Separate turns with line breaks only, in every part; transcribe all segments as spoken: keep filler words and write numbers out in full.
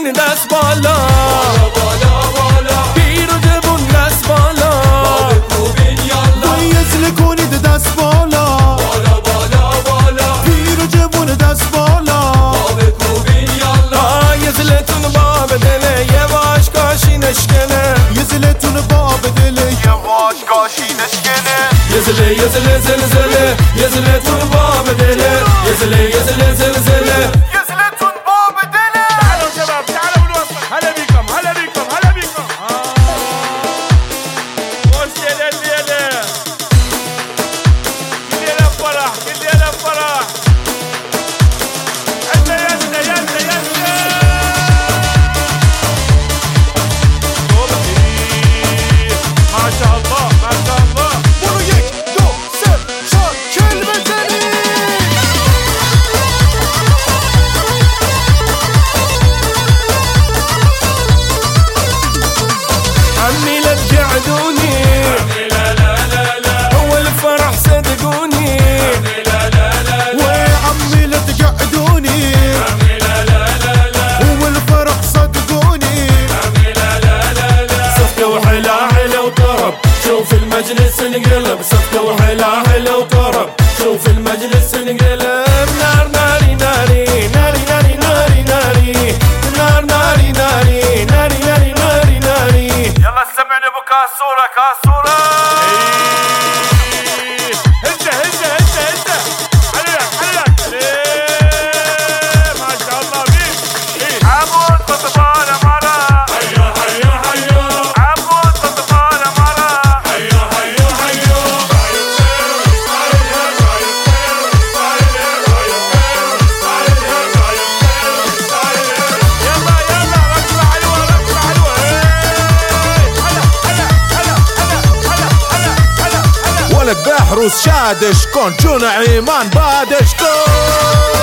کنین دست بالا بالا بالا پیر و جوون دست بالا با بکوبین یالا
ویزل کنید دست بالا
بالا بالا بالا
پیر و جوون دست بالا
با بکوبین یالا یزلتون با بدله یواش کاشی نشکنه
یزلتون با بدله یواش کاشی نشکنه
یزله یزله زلزله یزلتون با بدله یزله یزله زلزله
یزلتون با بدله.
تعالوا شباب تعالوا بالوسط. هلا بكم هلا بكم هلا بكم. وش ليلة الليلة كل ليلة فرح كل ليلة فرح. يلا يلا يلا يلا ما شاء الله ما شاء الله.
Bunu yek, do, ser, şar, kelbeteni.
عمي لا تقعدوني عمي لا لا لا لا هو الفرح صدقوني عمي لا لا لا لا
وعمي لا تقعدوني
عمي لا لا لا لا
هو الفرح صدقوني
عمي لا لا لا لا صفقة وحلا حلا وطرب شوف المجلس انقلب صفقة وحلا حلا وطرب شوف المجلس انقلب نار ناري ناري ناري ناري ناري ناري نار ناري ناري ناري ناري ناري ناري
يلا سمعني ابو كاسوره كاسوره. هزه هزه هزه هزه حللك حللك. ما شاء الله بيك. عمود قطبان مرة
حيو حيو حيو
عمود قطبان مرة.
حيو حيو حيو
يلا يلا ركبة حلوة ركبة حلوة. هلا هلا هلا هلا هلا هلا هلا.
ولد بحروس شادش كون جون عيمان بادش كون.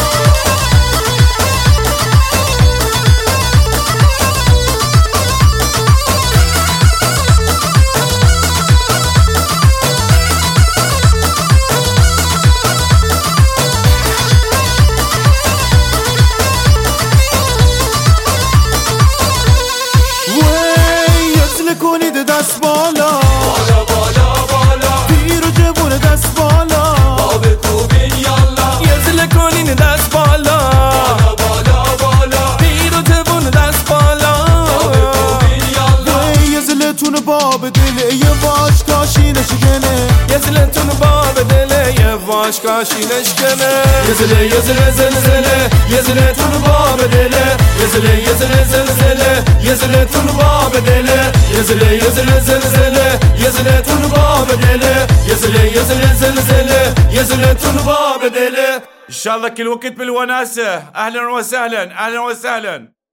ویزل کنید دست بالا
بالا بالا بالا
پیر و جوون دست بالا
با بکوبین یالا یزله کنین دست بالا بالا بالا بالا پیر و جوون دست بالا با بکوبین یالا
ویزلتون با بدله یواش کاشی نشکنه
یزلتون با بدله یواش کاشی نشکنه یزله یزله زلزله یزلتون با بدله یزله یزله زلزله یزلتون با بدله یزله یزله زلزله یزلتون با بدله یزله یزله زلزله یزلتون با بدله.
ان شاء الله كل وقت بالوناسة. اهلا وسهلا اهلا وسهلا.